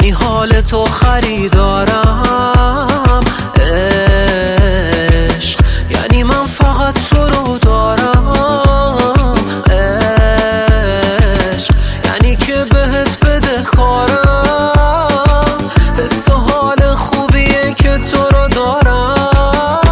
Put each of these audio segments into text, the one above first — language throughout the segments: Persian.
یعنی حال تو خریدارم، عشق یعنی من فقط تو رو دارم، عشق یعنی که بهت بده کارم، حس و حال خوبیه که تو رو دارم.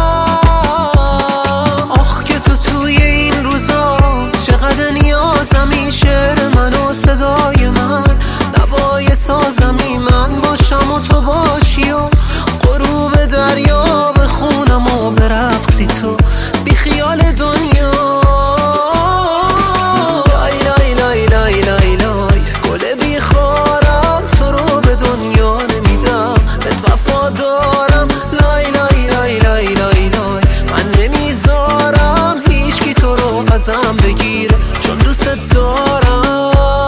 آخ که تو توی این روزا چقدر نیازمی، شعر من و صدای من، نوای سازمی، من باشم و تو باشی و غروب دریا بخونم و برقصی تو بی خیال دنیا. لای لای لای لای لای لای گل بی خارم، تو رو به دنیا نمیدم، بهت وفا دارم. لای لای لای لای لای لای من نمیذارم هیچکی تو رو ازم بگیره، چون دوست دارم.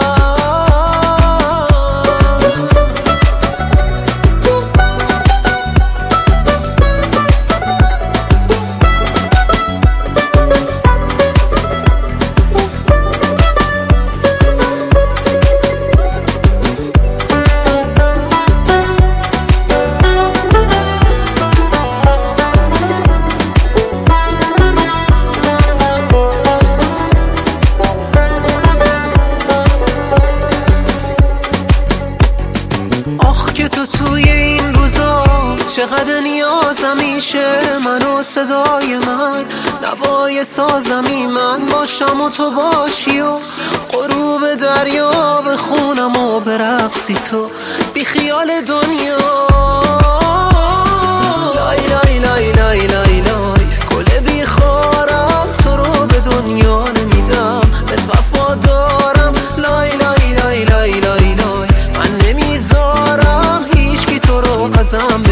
که تو توی این روزا چقدر نیازمی، شعر من و صدای من، نوای سازمی، من باشم و تو باشی و غروب دریا بخونم و برقصی تو بی خیال دنیا. لای لای لای لای لای لای گل بی خارم، تو رو به دنیا نمیدم، بهت وفا دارم. لای لای لای لای لای لای من نمیذارم هیچکی تو رو ازم